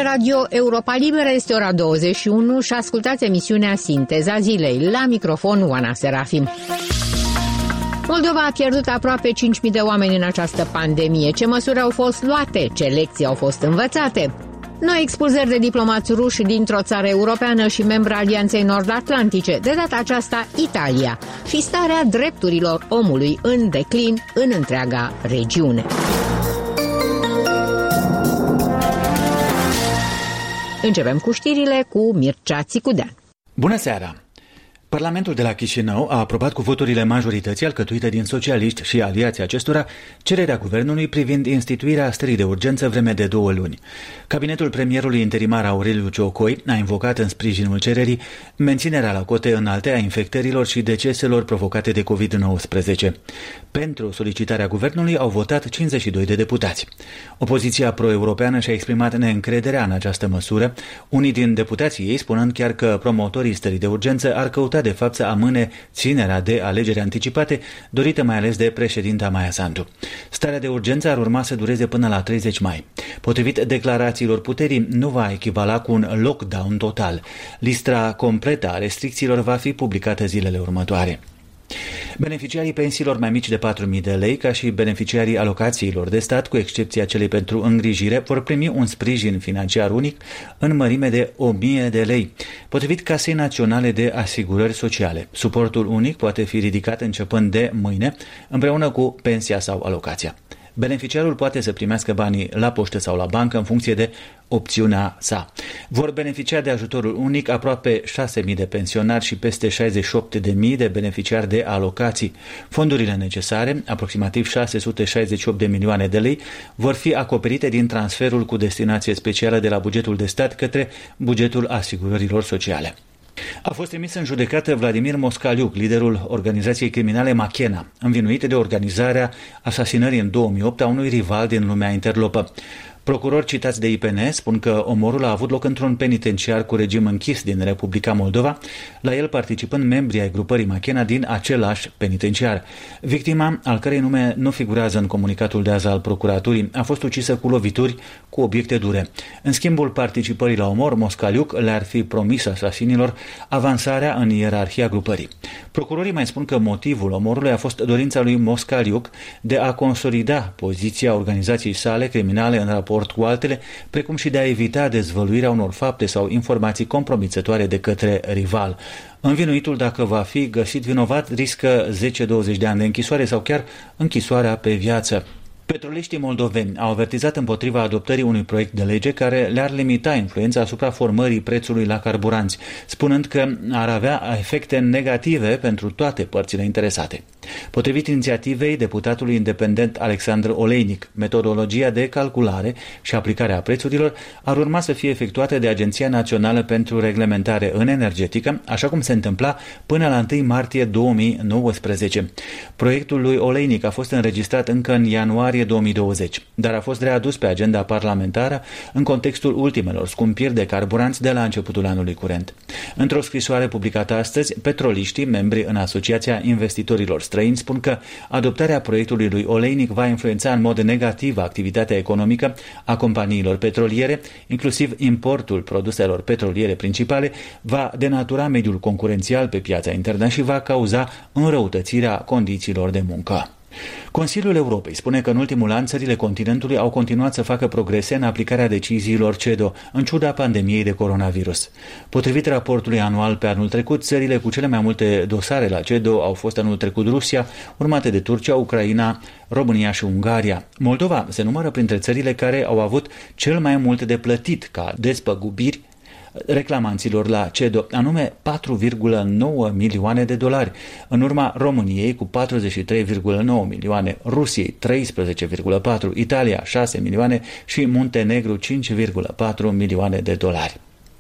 Radio Europa Liberă, este ora 21 și ascultați emisiunea Sinteza Zilei. La microfon, Oana Serafim. Moldova a pierdut aproape 5.000 de oameni în această pandemie. Ce măsuri au fost luate? Ce lecții au fost învățate? Noi expulzări de diplomați ruși dintr-o țară europeană și membra Alianței Nord-Atlantice, de data aceasta Italia, și starea drepturilor omului în declin în întreaga regiune. Începem cu știrile cu Mircea Țicudean. Bună seara! Parlamentul de la Chișinău a aprobat cu voturile majorității alcătuite din socialiști și aliații acestora cererea guvernului privind instituirea stării de urgență vreme de 2 luni. Cabinetul premierului interimar Aureliu Ciocoi a invocat în sprijinul cererii menținerea la cote înalte a infectărilor și deceselor provocate de COVID-19. Pentru solicitarea guvernului au votat 52 de deputați. Opoziția pro-europeană și-a exprimat neîncrederea în această măsură, unii din deputații ei spunând chiar că promotorii stării de urgență ar căuta de fapt să amâne ținerea de alegeri anticipate, dorită mai ales de președinta Maia Sandu. Starea de urgență ar urma să dureze până la 30 mai. Potrivit declarațiilor puterii, nu va echivala cu un lockdown total. Lista completă a restricțiilor va fi publicată zilele următoare. Beneficiarii pensiilor mai mici de 4.000 de lei, ca și beneficiarii alocațiilor de stat, cu excepția celei pentru îngrijire, vor primi un sprijin financiar unic în mărime de 1.000 de lei, potrivit Casei Naționale de Asigurări Sociale. Suportul unic poate fi ridicat începând de mâine, împreună cu pensia sau alocația. Beneficiarul poate să primească banii la poștă sau la bancă în funcție de opțiunea sa. Vor beneficia de ajutorul unic aproape 6.000 de pensionari și peste 68.000 de beneficiari de alocații. Fondurile necesare, aproximativ 668 de milioane de lei, vor fi acoperite din transferul cu destinație specială de la bugetul de stat către bugetul asigurărilor sociale. A fost trimis în judecată Vladimir Moscaliuc, liderul organizației criminale Machena, învinuit de organizarea asasinării în 2008 a unui rival din lumea interlopă. Procurori citați de IPN spun că omorul a avut loc într-un penitenciar cu regim închis din Republica Moldova, la el participând membrii ai grupării Machena din același penitenciar. Victima, al cărei nume nu figurează în comunicatul de azi al procuraturii, a fost ucisă cu lovituri cu obiecte dure. În schimbul participării la omor, Moscaliuc le-ar fi promis asasinilor avansarea în ierarhia grupării. Procurorii mai spun că motivul omorului a fost dorința lui Moscaliuc de a consolida poziția organizației sale criminale în raport cu altele, precum și de a evita dezvăluirea unor fapte sau informații compromițătoare de către rival. Învinuitul, dacă va fi găsit vinovat, riscă 10-20 de ani de închisoare sau chiar închisoarea pe viață. Petroliștii moldoveni au avertizat împotriva adoptării unui proiect de lege care le-ar limita influența asupra formării prețului la carburanți, spunând că ar avea efecte negative pentru toate părțile interesate. Potrivit inițiativei deputatului independent Alexandru Oleinic, metodologia de calculare și aplicare a prețurilor ar urma să fie efectuată de Agenția Națională pentru Reglementare în Energetică, așa cum se întâmpla până la 1 martie 2019. Proiectul lui Oleinic a fost înregistrat încă în ianuarie 2020, dar a fost readus pe agenda parlamentară în contextul ultimelor scumpiri de carburanți de la începutul anului curent. Într-o scrisoare publicată astăzi, petroliștii, membri în Asociația Investitorilor Străini, spun că adoptarea proiectului lui Oleinic va influența în mod negativ activitatea economică a companiilor petroliere, inclusiv importul produselor petroliere principale, va denatura mediul concurențial pe piața internă și va cauza înrăutățirea condițiilor de muncă. Consiliul Europei spune că în ultimul an țările continentului au continuat să facă progrese în aplicarea deciziilor CEDO, în ciuda pandemiei de coronavirus. Potrivit raportului anual pe anul trecut, țările cu cele mai multe dosare la CEDO au fost anul trecut Rusia, urmate de Turcia, Ucraina, România și Ungaria. Moldova se numără printre țările care au avut cel mai mult de plătit ca despăgubiri reclamanților la CEDO, anume 4,9 milioane de dolari, în urma României cu 43,9 milioane, Rusiei 13,4, Italia 6 milioane și Muntenegru 5,4 milioane de dolari.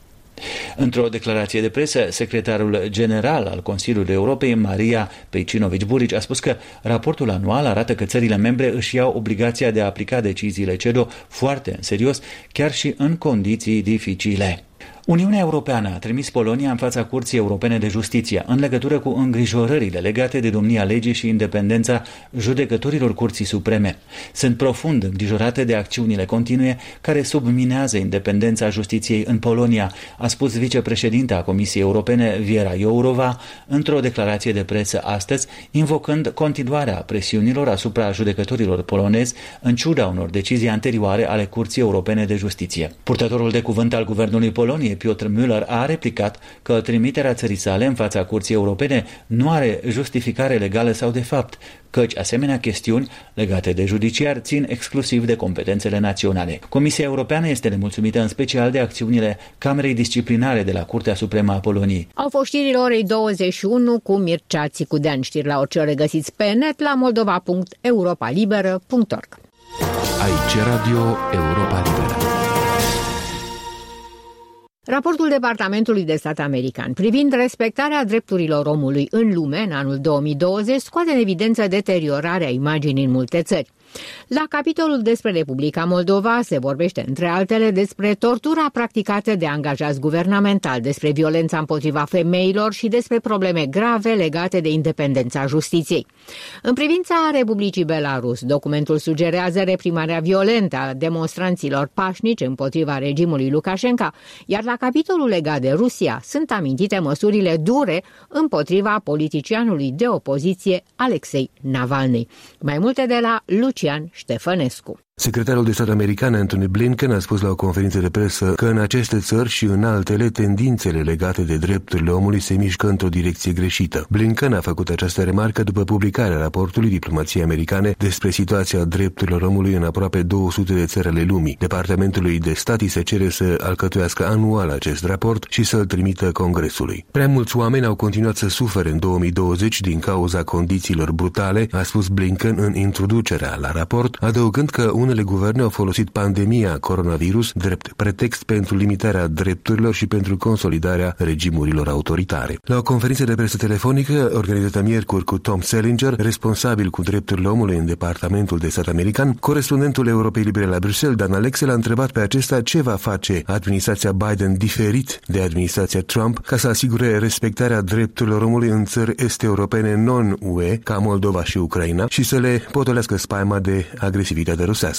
Într-o declarație de presă, secretarul general al Consiliului Europei, Maria Pejcinovici-Buric, a spus că raportul anual arată că țările membre își iau obligația de a aplica deciziile CEDO foarte în serios, chiar și în condiții dificile. Uniunea Europeană a trimis Polonia în fața Curții Europene de Justiție în legătură cu îngrijorările legate de domnia legii și independența judecătorilor Curții Supreme. Sunt profund îngrijorate de acțiunile continue care subminează independența justiției în Polonia, a spus vicepreședinta Comisiei Europene Věra Jourová într-o declarație de presă astăzi, invocând continuarea presiunilor asupra judecătorilor polonezi în ciuda unor decizii anterioare ale Curții Europene de Justiție. Purtătorul de cuvânt al guvernului Poloniei, Piotr Müller, a replicat că trimiterea țării sale în fața Curții Europene nu are justificare legală sau de fapt, căci asemenea chestiuni legate de judiciar țin exclusiv de competențele naționale. Comisia Europeană este nemulțumită în special de acțiunile Camerei Disciplinare de la Curtea Supremă a Poloniei. Au fost știrile orei 21 cu Mircea Țicudean. Știri la orice ore găsiți pe net la moldova.europalibera.org. Aici Radio Europa Liberă. Raportul Departamentului de Stat american privind respectarea drepturilor omului în lume în anul 2020 scoate în evidență deteriorarea imaginii în multe țări. La capitolul despre Republica Moldova se vorbește între altele despre tortura practicată de angajați guvernamentali, despre violența împotriva femeilor și despre probleme grave legate de independența justiției. În privința Republicii Belarus, documentul sugerează reprimarea violentă a demonstranților pașnici împotriva regimului Lukashenko, iar la capitolul legat de Rusia sunt amintite măsurile dure împotriva politicianului de opoziție Alexei Navalny. Mai multe de la Lucian Ștefănescu. Secretarul de stat american Antony Blinken a spus la o conferință de presă că în aceste țări și în altele tendințele legate de drepturile omului se mișcă într-o direcție greșită. Blinken a făcut această remarcă după publicarea raportului diplomației americane despre situația drepturilor omului în aproape 200 de țări ale lumii. Departamentului de stat îi se cere să alcătuiască anual acest raport și să-l trimită Congresului. Prea mulți oameni au continuat să sufere în 2020 din cauza condițiilor brutale, a spus Blinken în introducerea la raport, adăugând că unele guverne au folosit pandemia coronavirus drept pretext pentru limitarea drepturilor și pentru consolidarea regimurilor autoritare. La o conferință de presă telefonică organizată miercuri cu Tom Selinger, responsabil cu drepturile omului în Departamentul de Stat american, corespondentul Europei Libere la Bruxelles, Dan Alexe, l-a întrebat pe acesta ce va face administrația Biden diferit de administrația Trump ca să asigure respectarea drepturilor omului în țări est-europene non-UE, ca Moldova și Ucraina, și să le potolească spaima de agresivitate rusească.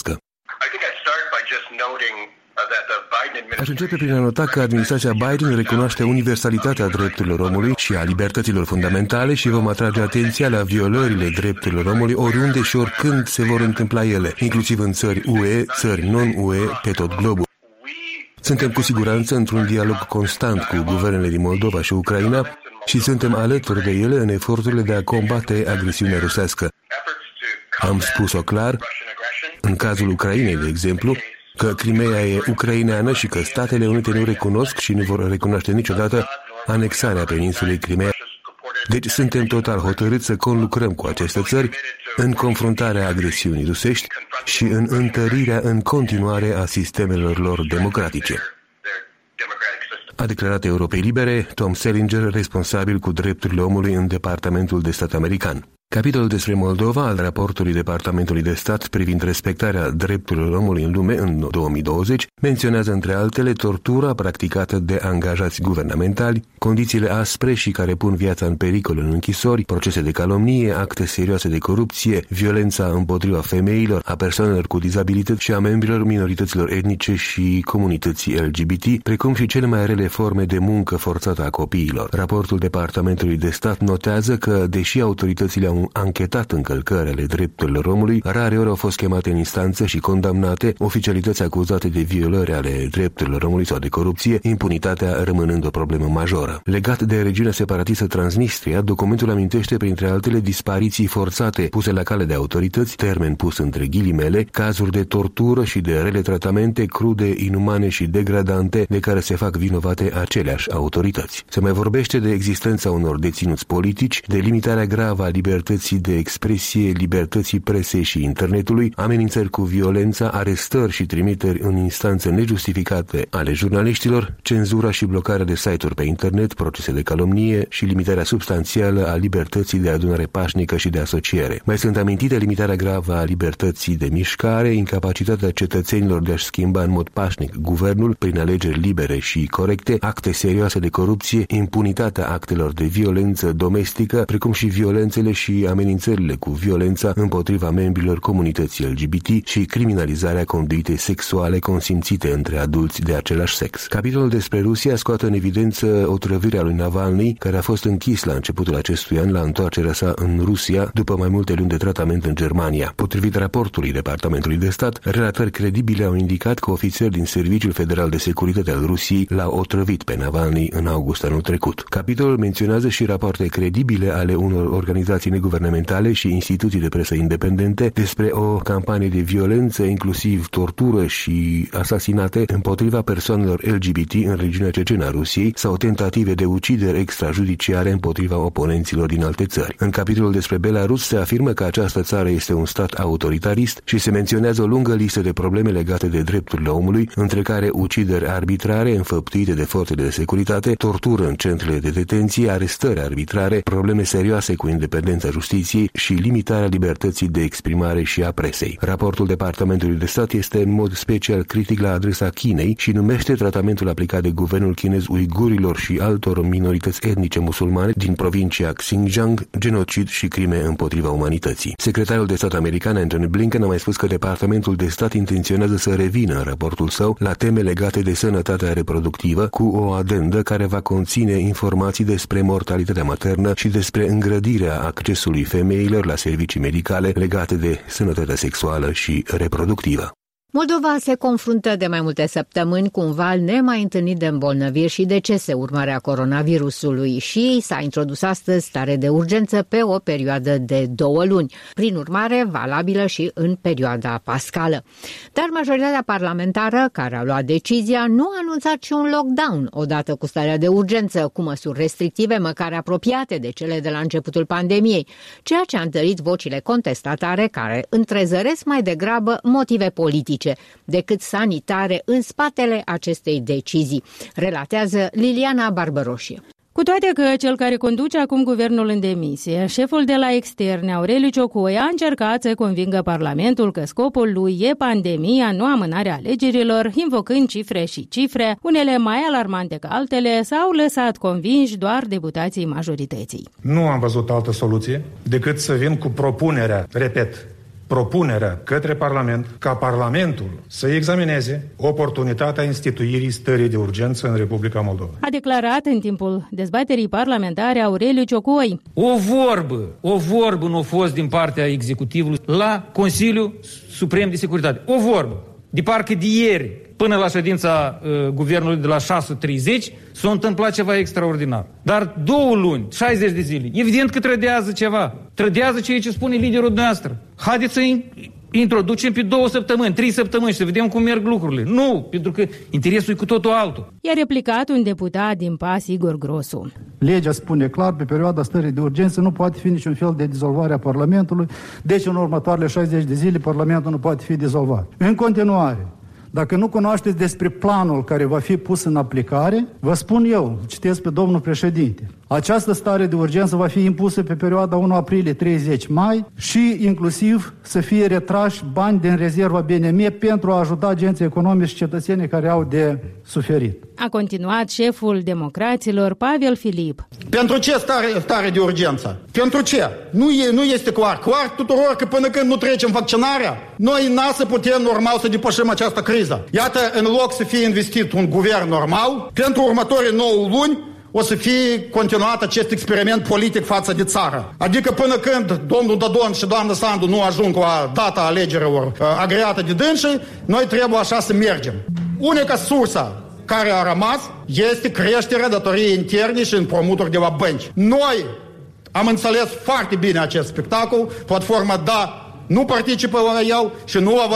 Aș începe prin a nota că administrația Biden recunoaște universalitatea drepturilor omului și a libertăților fundamentale și vom atrage atenția la violările drepturilor omului oriunde și oricând se vor întâmpla ele, inclusiv în țări UE, țări non-UE, pe tot globul. Suntem cu siguranță într-un dialog constant cu guvernele din Moldova și Ucraina și suntem alături de ele în eforturile de a combate agresiunea rusească. Am spus-o clar, în cazul Ucrainei, de exemplu, că Crimeea e ucraineană și că Statele Unite nu recunosc și nu vor recunoaște niciodată anexarea peninsulei Crimeea. Deci suntem total hotărâți să conlucrăm cu aceste țări în confruntarea agresiunii rusești și în întărirea în continuare a sistemelor lor democratice. A declarat Europei Libere Tom Selinger, responsabil cu drepturile omului în Departamentul de Stat american. Capitolul despre Moldova al raportului Departamentului de Stat privind respectarea drepturilor omului în lume în 2020 menționează între altele tortura practicată de angajați guvernamentali, condițiile aspre și care pun viața în pericol în închisori, procese de calomnie, acte serioase de corupție, violența împotriva femeilor, a persoanelor cu dizabilități și a membrilor minorităților etnice și comunității LGBT, precum și cele mai rele forme de muncă forțată a copiilor. Raportul Departamentului de Stat notează că, deși autoritățile au anchetat încălcările drepturilor omului, rareori au fost chemate în instanță și condamnate oficialități acuzate de violări ale drepturilor omului sau de corupție, impunitatea rămânând o problemă majoră. Legat de regiunea separatistă Transnistria, documentul amintește printre altele dispariții forțate puse la cale de autorități, termen pus între ghilimele, cazuri de tortură și de rele tratamente crude, inumane și degradante de care se fac vinovate aceleași autorități. Se mai vorbește de existența unor deținuți politici, de limitarea gravă a libertății libertății de expresie, libertății presei și internetului, amenințări cu violența, arestări și trimiteri în instanțe nejustificate ale jurnaliștilor, cenzura și blocarea de site-uri pe internet, procese de calomnie și limitarea substanțială a libertății de adunare pașnică și de asociere. Mai sunt amintite limitarea gravă a libertății de mișcare, incapacitatea cetățenilor de a-și schimba în mod pașnic guvernul prin alegeri libere și corecte, acte serioase de corupție, impunitatea actelor de violență domestică, precum și violențele și amenințările cu violența împotriva membrilor comunității LGBT și criminalizarea conduitei sexuale consimțite între adulți de același sex. Capitolul despre Rusia scoate în evidență otrăvirea lui Navalny, care a fost închis la începutul acestui an la întoarcerea sa în Rusia după mai multe luni de tratament în Germania. Potrivit raportului Departamentului de Stat, relatări credibile au indicat că ofițeri din Serviciul Federal de Securitate al Rusiei l-au otrăvit pe Navalny în august anul trecut. Capitolul menționează și rapoarte credibile ale unor organizații neguvernamentale și instituții de presă independente despre o campanie de violență, inclusiv tortură și asasinate împotriva persoanelor LGBT în regiunea cecenă a Rusiei sau tentative de ucideri extrajudiciare împotriva oponenților din alte țări. În capitolul despre Belarus se afirmă că această țară este un stat autoritarist și se menționează o lungă listă de probleme legate de drepturile omului, între care ucideri arbitrare înfăptuite de forțele de securitate, tortură în centrele de detenție, arestări arbitrare, probleme serioase cu independența justiției și limitarea libertății de exprimare și a presei. Raportul Departamentului de Stat este în mod special critic la adresa Chinei și numește tratamentul aplicat de guvernul chinez uigurilor și altor minorități etnice musulmane din provincia Xinjiang, genocid și crime împotriva umanității. Secretarul de stat american Antony Blinken a mai spus că Departamentul de Stat intenționează să revină în raportul său la teme legate de sănătatea reproductivă, cu o adendă care va conține informații despre mortalitatea maternă și despre îngrădirea accesului femeilor la servicii medicale legate de sănătatea sexuală și reproductivă. Moldova se confruntă de mai multe săptămâni cu un val nemai întâlnit de îmbolnăviri și decese urmare a coronavirusului și s-a introdus astăzi stare de urgență pe o perioadă de 2 luni, prin urmare valabilă și în perioada pascală. Dar majoritatea parlamentară care a luat decizia nu a anunțat și un lockdown odată cu starea de urgență, cu măsuri restrictive măcar apropiate de cele de la începutul pandemiei, ceea ce a întărit vocile contestatare care întrezăresc mai degrabă motive politice decât sanitare în spatele acestei decizii, relatează Liliana Barbăroșie. Cu toate că cel care conduce acum guvernul în demisie, șeful de la externe, Aureliu Ciocoi, a încercat să convingă Parlamentul că scopul lui e pandemia, nu amânarea alegerilor, invocând cifre și cifre, unele mai alarmante ca altele, s-au lăsat convinși doar deputații majorității. Nu am văzut altă soluție decât să vin cu propunerea, propunerea către Parlament ca Parlamentul să examineze oportunitatea instituirii stării de urgență în Republica Moldova. A declarat în timpul dezbaterii parlamentare Aureliu Ciocoi. O vorbă nu a fost din partea executivului la Consiliul Suprem de Securitate. O vorbă. De parcă de ieri până la ședința guvernului de la 6:30 s-a întâmplat ceva extraordinar. Dar 2 luni, 60 de zile, evident că trădează ceva. Trădează ceea ce spune liderul noastră. Haideți să introducem pe 2 săptămâni, 3 săptămâni și să vedem cum merg lucrurile. Nu, pentru că interesul e cu totul altul. I-a replicat un deputat din PAS, Igor Grosu. Legea spune clar, pe perioada stării de urgență nu poate fi niciun fel de dizolvare a Parlamentului, deci în următoarele 60 de zile Parlamentul nu poate fi dizolvat. În continuare, dacă nu cunoașteți despre planul care va fi pus în aplicare, vă spun eu, citesc pe domnul președinte, această stare de urgență va fi impusă pe perioada 1 aprilie-30 mai și inclusiv să fie retrași bani din rezerva BNM pentru a ajuta agenții economici și cetățenii care au de suferit. A continuat șeful democraților Pavel Filip. Pentru ce stare de urgență? Pentru ce? Nu este clar tuturor că până când nu trecem vaccinarea, noi n-a să putem normal să depășim această criză. Iată, în loc să fie investit un guvern normal, pentru următorii 9 luni o să fie continuat acest experiment politic față de țară. Adică până când domnul Dodon și doamna Sandu nu ajung la data alegerilor agreată de dânsii, noi trebuie așa să mergem. Unica sursă care a rămas este creșterea datoriei interne și împrumuturi de la bănci. Noi am înțeles foarte bine acest spectacol, platforma da, nu participă la el și nu va vota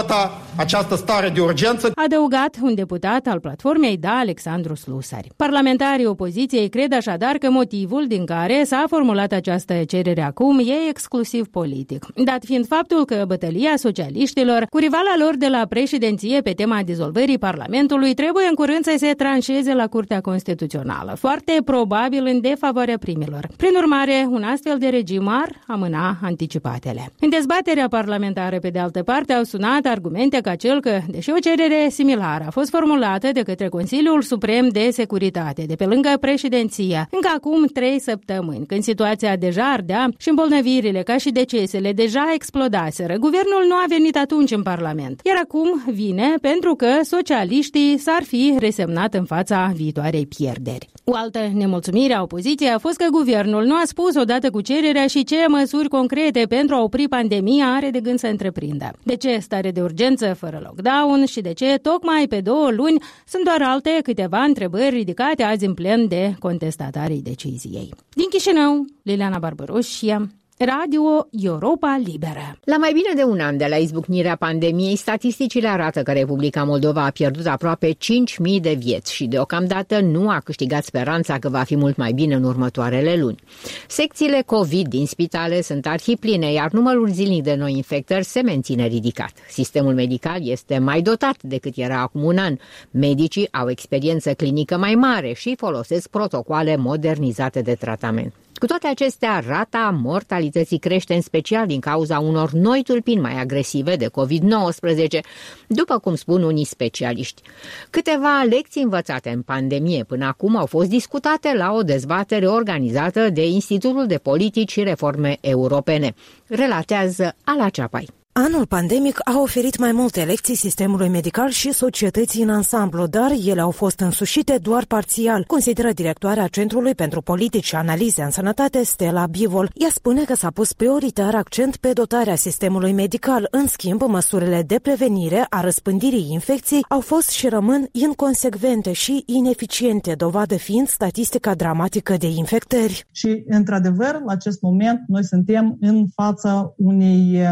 această stare de urgență. A adăugat un deputat al platformei Da, Alexandru Slusari. Parlamentarii opoziției cred așadar că motivul din care s-a formulat această cerere acum e exclusiv politic, dat fiind faptul că bătălia socialiștilor cu rivala lor de la președinție pe tema dizolvării Parlamentului trebuie în curând să se tranșeze la Curtea Constituțională, foarte probabil în defavoarea primilor. Prin urmare, un astfel de regim ar amâna anticipatele. În dezbaterea parlamentară, pe de altă parte, au sunat argumente ca cel că, deși o cerere similară a fost formulată de către Consiliul Suprem de Securitate, de pe lângă președinție, încă acum 3 săptămâni, când situația deja ardea și îmbolnăvirile ca și decesele deja explodaseră, guvernul nu a venit atunci în Parlament. Iar acum vine pentru că socialiștii s-ar fi resemnat în fața viitoarei pierderi. O altă nemulțumire a opoziției a fost că guvernul nu a spus odată cu cererea și ce măsuri concrete pentru a opri pandemia are de gând să întreprindă. De ce stare de urgență fără lockdown și de ce tocmai pe 2 luni sunt doar alte câteva întrebări ridicate azi în plen de contestatarii deciziei. Din Chișinău, Liliana Barbaroșia, Radio Europa Liberă. La mai bine de un an de la izbucnirea pandemiei, statisticile arată că Republica Moldova a pierdut aproape 5.000 de vieți și deocamdată nu a câștigat speranța că va fi mult mai bine în următoarele luni. Secțiile COVID din spitale sunt arhipline, iar numărul zilnic de noi infectări se menține ridicat. Sistemul medical este mai dotat decât era acum un an. Medicii au experiență clinică mai mare și folosesc protocoale modernizate de tratament. Cu toate acestea, rata mortalității crește în special din cauza unor noi tulpini mai agresive de COVID-19, după cum spun unii specialiști. Câteva lecții învățate în pandemie până acum au fost discutate la o dezbatere organizată de Institutul de Politici și Reforme Europene, relatează Ala Ceapai. Anul pandemic a oferit mai multe lecții sistemului medical și societății în ansamblu, dar ele au fost însușite doar parțial, consideră directoarea Centrului pentru Politici și Analize în Sănătate, Stella Bivol. Ea spune că s-a pus prioritar accent pe dotarea sistemului medical. În schimb, măsurile de prevenire a răspândirii infecției au fost și rămân inconsecvente și ineficiente, dovadă fiind statistica dramatică de infectări. Și, într-adevăr, la acest moment, noi suntem în fața unei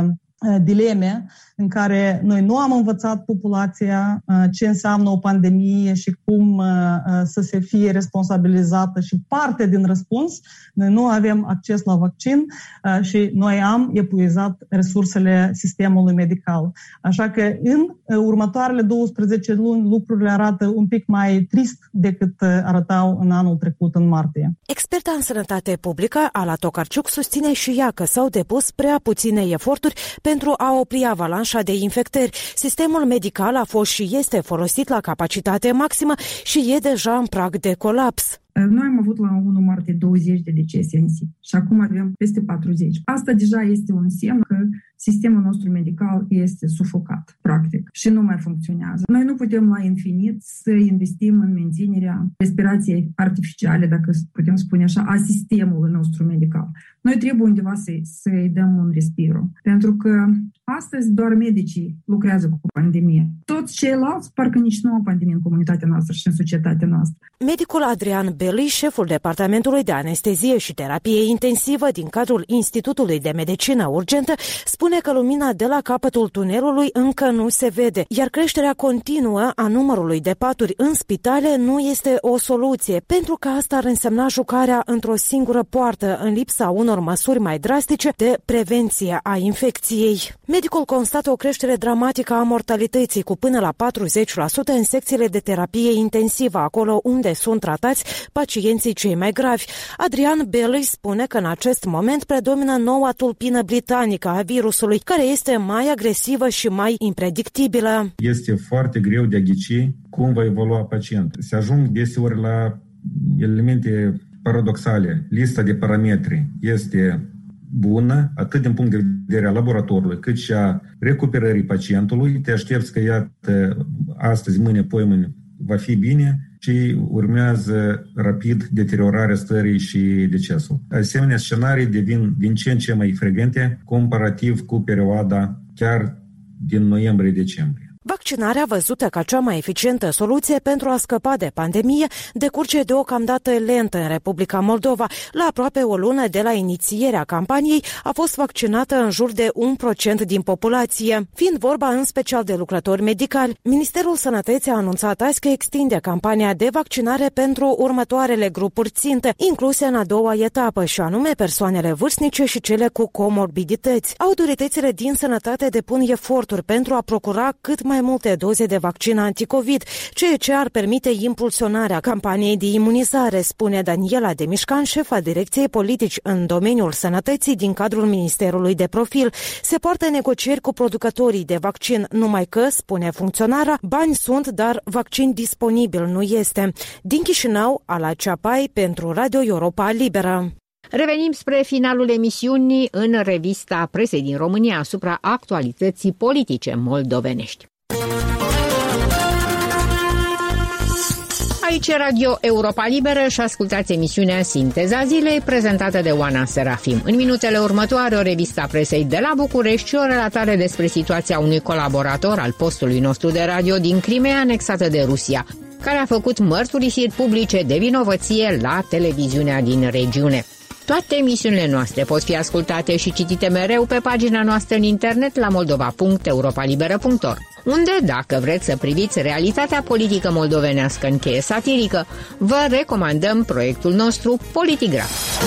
dileme în care noi nu am învățat populația ce înseamnă o pandemie și cum să se fie responsabilizată și parte din răspuns. Noi nu avem acces la vaccin și noi am epuizat resursele sistemului medical. Așa că în următoarele 12 luni lucrurile arată un pic mai trist decât arătau în anul trecut, în martie. Experta în sănătate publică, Ala Tokarciuc, susține și ea că s-au depus prea puține eforturi pentru a opri avalanșa de infectări. Sistemul medical a fost și este folosit la capacitate maximă și e deja în prag de colaps. Noi am avut la 1 martie 20 de decese în zi și acum avem peste 40. Asta deja este un semn că sistemul nostru medical este sufocat, practic, și nu mai funcționează. Noi nu putem la infinit să investim în menținerea respirației artificiale, dacă putem spune așa, a sistemului nostru medical. Noi trebuie undeva să-i dăm un respiru, pentru că astăzi doar medicii lucrează cu pandemie. Toți ceilalți parcă nici nu au pandemie în comunitatea noastră și în societatea noastră. Medicul Adrian Belli, șeful Departamentului de Anestezie și Terapie Intensivă din cadrul Institutului de Medicină Urgentă, spune că lumina de la capătul tunelului încă nu se vede, iar creșterea continuă a numărului de paturi în spitale nu este o soluție, pentru că asta ar însemna jucarea într-o singură poartă, în lipsa unor măsuri mai drastice de prevenție a infecției. Medicul constată o creștere dramatică a mortalității cu până la 40% în secțiile de terapie intensivă, acolo unde sunt tratați pacienții cei mai gravi. Adrian Belli spune că în acest moment predomină noua tulpină britanică a virusului, care este mai agresivă și mai impredictibilă. Este foarte greu de a ghici cum va evolua pacientul. Se ajung deseori la elemente paradoxale. Lista de parametri este bună, atât din punct de vedere a laboratorului, cât și a recuperării pacientului. Te aștepți că, iată, astăzi, mâine, poimâine va fi bine și urmează rapid deteriorarea stării și decesul. Asemenea, scenarii devin din ce în ce mai frecvente comparativ cu perioada chiar din noiembrie-decembrie. Vaccinarea, văzută ca cea mai eficientă soluție pentru a scăpa de pandemie, decurge deocamdată lent în Republica Moldova. La aproape o lună de la inițierea campaniei a fost vaccinată în jur de 1% din populație. Fiind vorba în special de lucrători medicali, Ministerul Sănătății a anunțat azi că extinde campania de vaccinare pentru următoarele grupuri țintă, incluse în a doua etapă, și anume persoanele vârstnice și cele cu comorbidități. Autoritățile din sănătate depun eforturi pentru a procura cât mai multe doze de vaccin anticovid, ceea ce ar permite impulsionarea campaniei de imunizare, spune Daniela Demișcan, șefa Direcției Politici în domeniul sănătății din cadrul Ministerului de Profil. Se poartă negocieri cu producătorii de vaccin, numai că, spune funcționara, bani sunt, dar vaccin disponibil nu este. Din Chișinău, Ala Ceapai pentru Radio Europa Liberă. Revenim spre finalul emisiunii în revista presei din România asupra actualității politice moldovenești. Aici Radio Europa Liberă și ascultați emisiunea Sinteza Zilei, prezentată de Oana Serafim. În minutele următoare, o revista presei de la București și o relatare despre situația unui colaborator al postului nostru de radio din Crimea, anexată de Rusia, care a făcut mărturisiri publice de vinovăție la televiziunea din regiune. Toate emisiunile noastre pot fi ascultate și citite mereu pe pagina noastră în internet la moldova.europalibera.org, unde, dacă vreți să priviți realitatea politică moldovenească în cheie satirică, vă recomandăm proiectul nostru Politigraf.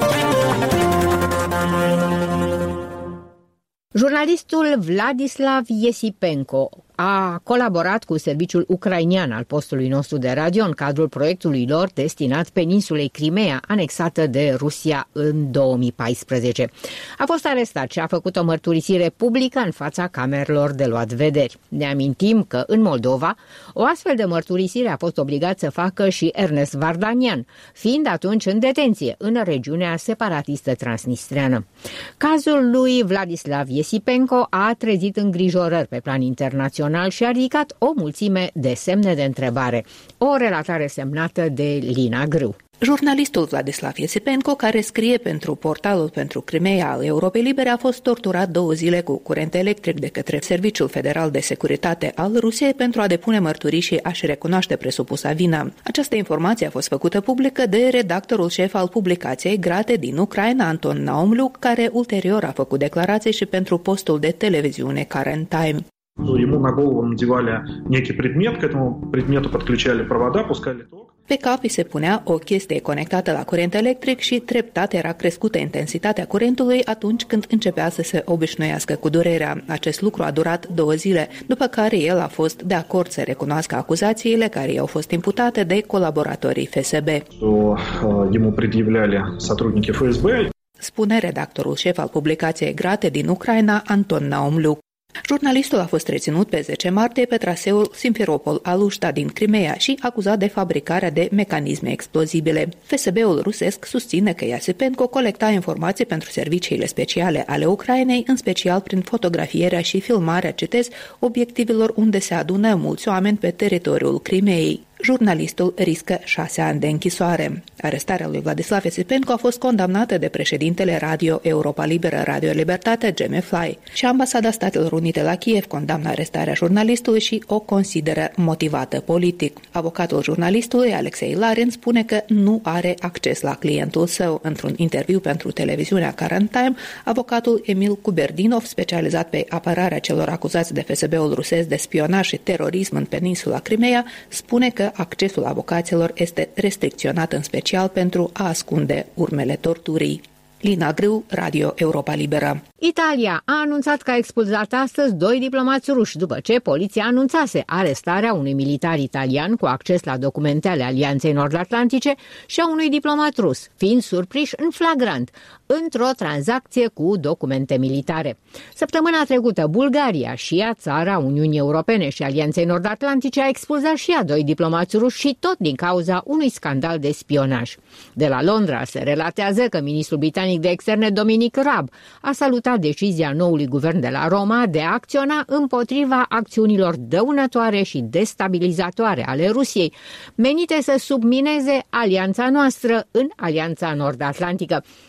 Jurnalistul Vladislav Yesipenko a colaborat cu serviciul ucrainian al postului nostru de radio în cadrul proiectului lor destinat peninsulei Crimea, anexată de Rusia în 2014. A fost arestat și a făcut o mărturisire publică în fața camerelor de luat vederi. Ne amintim că în Moldova o astfel de mărturisire a fost obligat să facă și Ernest Vardanian, fiind atunci în detenție în regiunea separatistă transnistreană. Cazul lui Vladislav Yesipenko a trezit îngrijorări pe plan internațional și a ridicat o mulțime de semne de întrebare. O relatare semnată de Lina Grâu. Jurnalistul Vladislav Yesipenko, care scrie pentru portalul pentru Crimea al Europei Libere, a fost torturat 2 zile cu curent electric de către Serviciul Federal de Securitate al Rusiei pentru a depune mărturii și a-și recunoaște presupusa vină. Această informație a fost făcută publică de redactorul șef al publicației Grate din Ucraina, Anton Naumliuk, care ulterior a făcut declarații și pentru postul de televiziune Current Time. Ему на голову надевали некий предмет, к этому предмету подключали провода, пускали ток. Pe cap îi se punea o chestie conectată la curent electric și treptat era crescută intensitatea curentului atunci când începea să se obișnuiască cu durerea. Acest lucru a durat 2 zile, după care el a fost de acord să recunoască acuzațiile care i-au fost imputate de colaboratorii FSB. Ему предъявляли сотрудники ФСБ. Spune redactorul șef al publicației Grate din Ucraina, Anton Naumliuk. Jurnalistul a fost reținut pe 10 martie pe traseul Simferopol-Alușta din Crimea și acuzat de fabricarea de mecanisme explozibile. FSB-ul rusesc susține că Yesipenko colecta informații pentru serviciile speciale ale Ucrainei, în special prin fotografierea și filmarea, citez, obiectivelor unde se adună mulți oameni pe teritoriul Crimeei. Jurnalistul riscă 6 ani de închisoare. Arestarea lui Vladislav Yesipenko a fost condamnată de președintele Radio Europa Liberă, Radio Libertate, Jimmy Fly, și Ambasada Statelor Unite la Kiev condamnă arestarea jurnalistului și o consideră motivată politic. Avocatul jurnalistului, Alexei Larin, spune că nu are acces la clientul său. Într-un interviu pentru televiziunea Current Time, avocatul Emil Kuberdinov, specializat pe apărarea celor acuzați de FSB-ul rusesc de spionaj și terorism în peninsula Crimea, spune că accesul avocaților este restricționat în special pentru a ascunde urmele torturii. Lina Grâu, Radio Europa Liberă. Italia a anunțat că a expulzat astăzi 2 diplomați ruși, după ce poliția anunțase arestarea unui militar italian cu acces la documente ale Alianței Nord-Atlantice și a unui diplomat rus, fiind surprinși în flagrant într-o tranzacție cu documente militare. Săptămâna trecută, Bulgaria și ea, țara Uniunii Europene și Alianței Nord-Atlantice, a expulzat și ea 2 diplomați ruși și tot din cauza unui scandal de spionaj. De la Londra se relatează că ministrul britanic de externe Dominic Raab a salutat decizia noului guvern de la Roma de a acționa împotriva acțiunilor dăunătoare și destabilizatoare ale Rusiei, menite să submineze alianța noastră în Alianța Nord-Atlantică.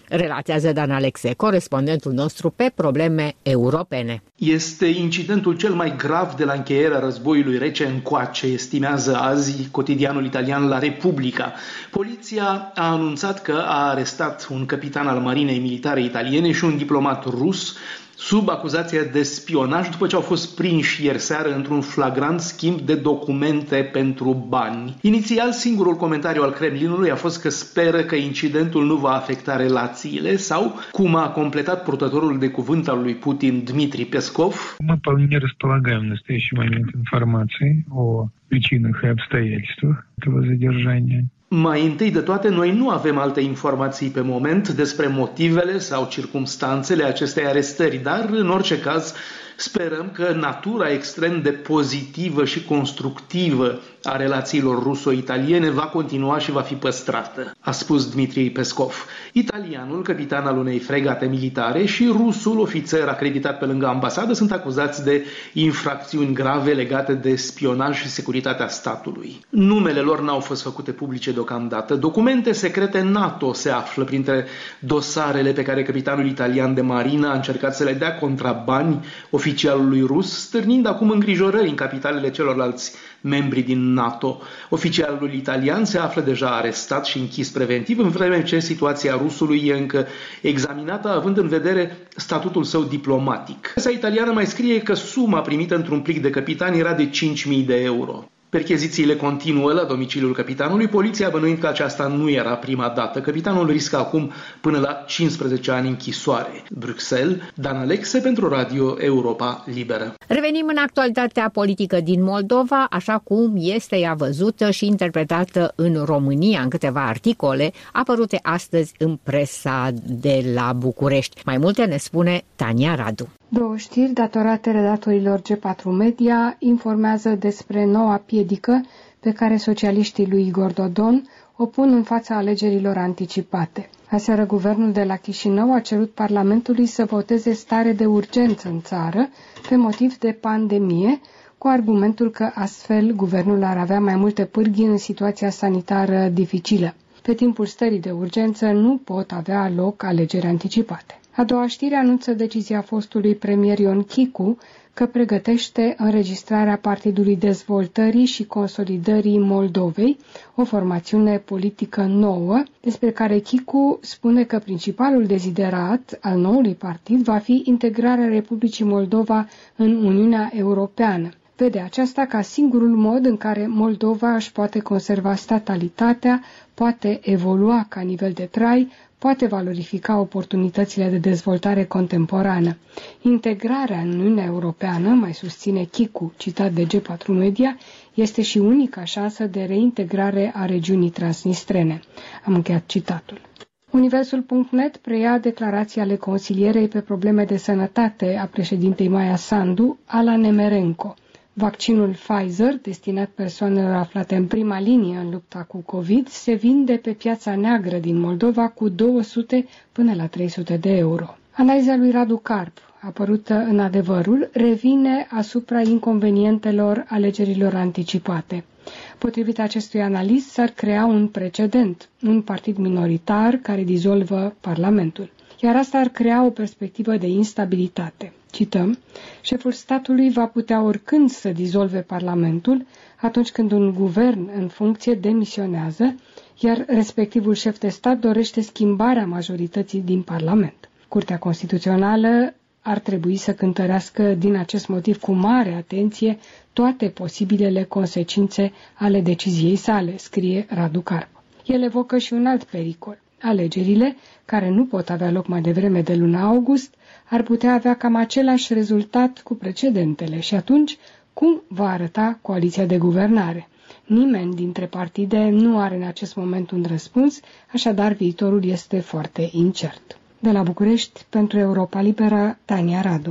Relatează Dan Alexe, corespondentul nostru pe probleme europene. Este incidentul cel mai grav de la încheierea războiului rece încoace, estimează azi cotidianul italian La Repubblica. Poliția a anunțat că a arestat un capitan al marinei militare italiene și un diplomat rus sub acuzația de spionaj după ce au fost prinși ieri seară într-un flagrant schimb de documente pentru bani. Inițial, singurul comentariu al Kremlinului a fost că speră că incidentul nu va afecta relațiile sau, cum a completat purtătorul de cuvânt al lui Putin, Dmitri Peskov, Мы не располагаем в настоящий момент информацией о причинах и обстоятельствах этого задержания. Mai întâi de toate, noi nu avem alte informații pe moment despre motivele sau circumstanțele acestei arestări, dar, în orice caz, sperăm că natura extrem de pozitivă și constructivă a relațiilor ruso-italiene va continua și va fi păstrată, a spus Dmitri Peskov. Italianul, capitan al unei fregate militare, și rusul, ofițer acreditat pe lângă ambasadă, sunt acuzați de infracțiuni grave legate de spionaj și securitatea statului. Numele lor n-au fost făcute publice deocamdată. Documente secrete NATO se află printre dosarele pe care capitanul italian de marină a încercat să le dea contra bani oficialului rus, stârnind acum îngrijorări în capitalele celorlalți membri din NATO. Oficialul italian se află deja arestat și închis preventiv, în vreme ce situația rusului e încă examinată, având în vedere statutul său diplomatic. Presa italiană mai scrie că suma primită într-un plic de capitan era de 5.000 de euro. Perchezițiile continuă la domiciliul capitanului, poliția bănuind că aceasta nu era prima dată. Capitanul riscă acum până la 15 ani închisoare. Bruxelles, Dan Alexe pentru Radio Europa Liberă. Revenim în actualitatea politică din Moldova, așa cum este ea văzută și interpretată în România în câteva articole apărute astăzi în presa de la București. Mai multe ne spune Tania Radu. Două știri datorate redactorilor G4 Media informează despre noua piedică pe care socialiștii lui Igor Dodon o pun în fața alegerilor anticipate. Aseară, guvernul de la Chișinău a cerut Parlamentului să voteze stare de urgență în țară pe motiv de pandemie, cu argumentul că astfel guvernul ar avea mai multe pârghii în situația sanitară dificilă. Pe timpul stării de urgență nu pot avea loc alegeri anticipate. A doua știre anunță decizia fostului premier Ion Chicu că pregătește înregistrarea Partidului Dezvoltării și Consolidării Moldovei, o formațiune politică nouă, despre care Chicu spune că principalul deziderat al noului partid va fi integrarea Republicii Moldova în Uniunea Europeană. Vede aceasta ca singurul mod în care Moldova își poate conserva statalitatea, poate evolua ca nivel de trai, poate valorifica oportunitățile de dezvoltare contemporană. Integrarea în Uniunea Europeană, mai susține Chicu, citat de G4 Media, este și unica șansă de reintegrare a regiunii transnistrene. Am încheiat citatul. Universul.net preia declarația ale consilierei pe probleme de sănătate a președintei Maia Sandu, Ala Nemerenko. Vaccinul Pfizer, destinat persoanelor aflate în prima linie în lupta cu COVID, se vinde pe piața neagră din Moldova cu 200 până la 300 de euro. Analiza lui Radu Carp, apărută în Adevărul, revine asupra inconvenientelor alegerilor anticipate. Potrivit acestui analiz, s-ar crea un precedent, un partid minoritar care dizolvă Parlamentul. Iar asta ar crea o perspectivă de instabilitate. Cităm, șeful statului va putea oricând să dizolve Parlamentul atunci când un guvern în funcție demisionează, iar respectivul șef de stat dorește schimbarea majorității din Parlament. Curtea Constituțională ar trebui să cântărească din acest motiv cu mare atenție toate posibilele consecințe ale deciziei sale, scrie Radu Carp. El evocă și un alt pericol. Alegerile, care nu pot avea loc mai devreme de luna august, ar putea avea cam același rezultat cu precedentele și atunci cum va arăta coaliția de guvernare? Nimeni dintre partide nu are în acest moment un răspuns, așadar viitorul este foarte incert. De la București, pentru Europa Liberă, Tania Radu.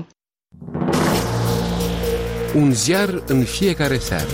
Un ziar în fiecare seară.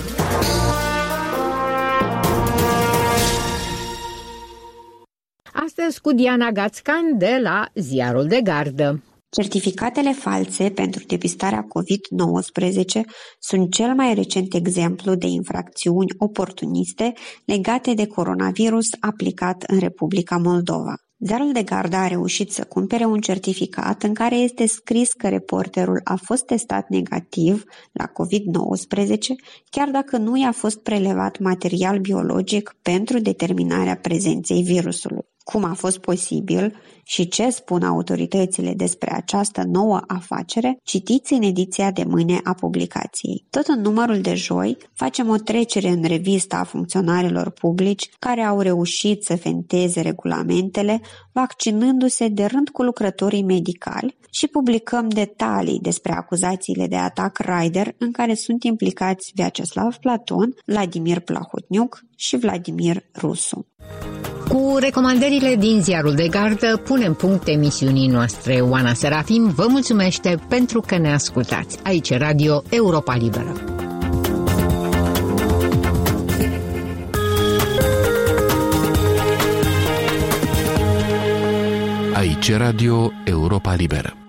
Astăzi cu Diana Gațcan de la Ziarul de Gardă. Certificatele false pentru depistarea COVID-19 sunt cel mai recent exemplu de infracțiuni oportuniste legate de coronavirus aplicat în Republica Moldova. Ziarul de Gardă a reușit să cumpere un certificat în care este scris că reporterul a fost testat negativ la COVID-19, chiar dacă nu i-a fost prelevat material biologic pentru determinarea prezenței virusului. Cum a fost posibil și ce spun autoritățile despre această nouă afacere, citiți în ediția de mâine a publicației. Tot în numărul de joi facem o trecere în revista a funcționarilor publici care au reușit să fenteze regulamentele, vaccinându-se de rând cu lucrătorii medicali și publicăm detalii despre acuzațiile de atac Raider în care sunt implicați Vyacheslav Platon, Vladimir Plahotniuc și Vladimir Rusu. Cu recomandările din Ziarul de Gardă punem punct emisiunii noastre. Oana Serafim vă mulțumește pentru că ne ascultați. Aici Radio Europa Liberă. Aici Radio Europa Liberă.